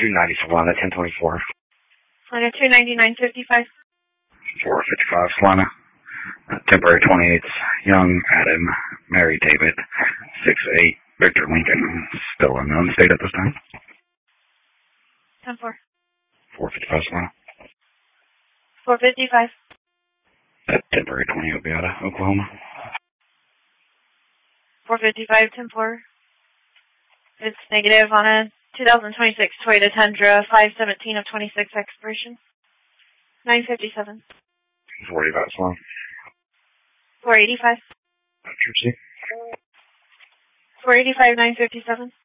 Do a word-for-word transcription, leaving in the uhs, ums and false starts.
two ninety Solana, ten twenty-four. Solana two ninety-nine fifty-five. four fifty-five Solana. Uh, temporary twenty-eights, Young, Adam, Mary, David, six eight, Victor Lincoln, still unknown state at this time. ten four. four fifty-five Solana. four fifty-five. That temporary twenty will be out of Oklahoma. four fifty-five, ten four. It's negative on a two thousand twenty-six Toyota Tundra, five seventeen of twenty-six expiration. nine fifty-seven. four eighty-five Solana. four eighty-five. Jersey. four eighty-five, nine fifty-seven.